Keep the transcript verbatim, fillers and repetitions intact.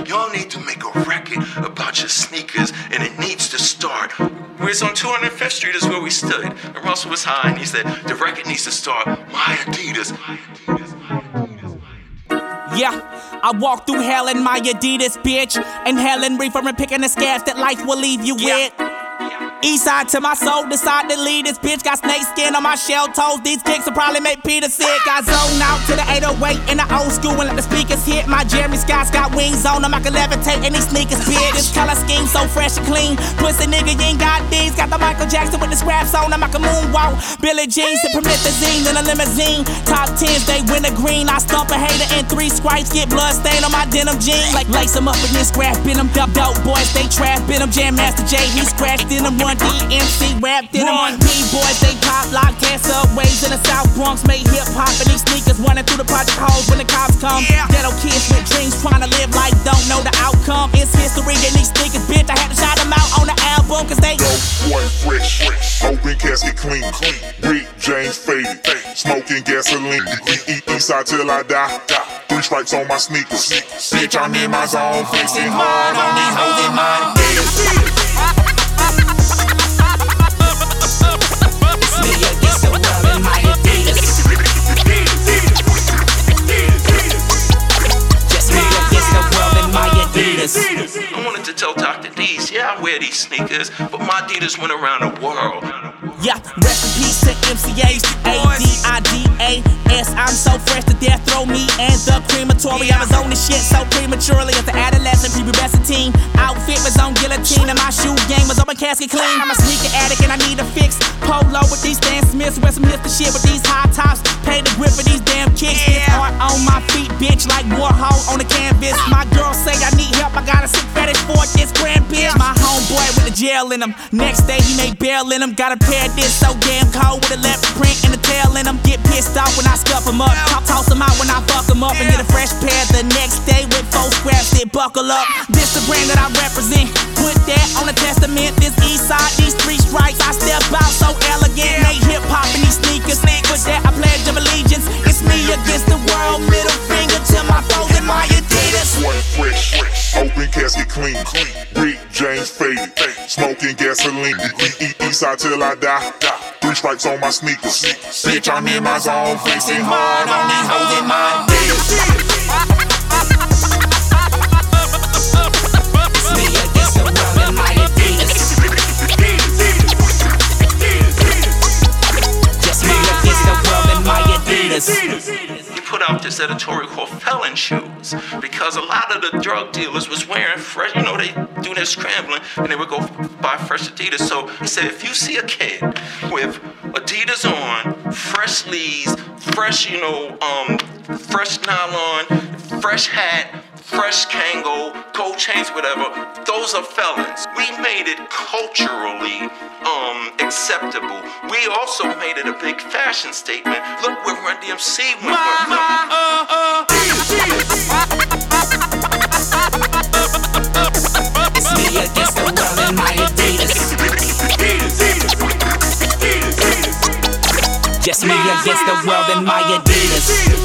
y'all need to make a record about your sneakers, and it needs to start. Whereas on two hundred fifth Street is where we stood, and Russell was high, and he said, the record needs to start, my Adidas, my Adidas, my Adidas. Yeah, I walk through hell in my Adidas, bitch. Inhaling reefer and picking the scabs that life will leave you Yeah. with. East side to my soul, decide to lead this bitch. Got snake skin on my shell toes. These kicks will probably make Peter sick. Got zoned out to the eight oh eight in the old school and let the speakers hit. My Jeremy Scott's got wings on them. I can levitate in these sneakers, bitch. This color scheme so fresh and clean. Pussy nigga, you ain't got these. Got the Michael Jackson with the scraps on them. I can moonwalk. Billie Jean, and promethazine in a limousine. Top tens, they win the green. I stump a hater in three stripes. Get blood stain on my denim jeans. Like lace them up against scrap in them. Dope dope boys, they trap in them. Jam Master J, he scratched in them. One D M C wrapped in them. B-boys, they pop lock, dance up ways in the South Bronx. Made hip hop in these sneakers, running through the project halls when the cops come. Yeah. Ghetto kids with dreams, trying to live life, don't know the outcome. It's history in these sneakers, bitch. I had to shout them out on the album, cause they Dope boy fresh, open casket clean, Rick James faded, smoking gasoline. East side till I die. Three stripes on my sneakers. Bitch, I'm in my zone, flexing hard on these hoes in my Adidas. me against the world in my Adidas. Just me against the world in my Adidas. I wanted to tell Doctor D's, yeah, I wear these sneakers, but my Adidas went around the world. Yeah, rest in peace to M C A's, A D I D A S. I'm so fresh to death, throw me and the crematory. I was on this shit so prematurely as an adolescent, prepubescent teen. Outfit was on guillotine and my shoe game was on my casket clean. I'm a sneaker addict and I need a fix. Polo with these Stan Smiths, wear some hipster shit with these high tops. Pay the grip for these damn kicks. It's hard on my feet, bitch, like Warhol on the canvas. My girl say I need help, I got a sick fetish for this grand bitch. My homeboy with the gel in him. Next day he made bail in him. Got a pair of this so damn cold with a left print and a tail in him. Get pissed off when I scuff him up. Toss him out when I fuck him up. And get a fresh pair the next day with four scraps that buckle up. This the brand that I represent. Put that on the testament. This east side, these three stripes. I step out so elegant. Make hip hop in these sneakers. With that I pledge of allegiance. It's me against the world. Middle finger to my foes in my Adidas. One fresh, open casket clean, Rick James faded, smoking gasoline. East side till I die. Three stripes on my sneakers. Bitch, I'm in my zone, flexing hard on these hoes in my Adidas. It's me against the world in my Adidas. Just me against the world in my Adidas. He put out this editorial called Felon Shoes because a lot of the drug dealers was wearing fresh, you know, they do their scrambling and they would go buy fresh Adidas. So he said, if you see a kid with Adidas on, fresh sleeves, fresh, you know, um, fresh nylon, fresh hat, fresh Kango, gold chains, whatever, those are felons. We made it culturally um, acceptable. We also made it a big fashion statement. Look where Run D M C went. Look, look. It's me against the world in my Adidas. Just me against the world in my Adidas.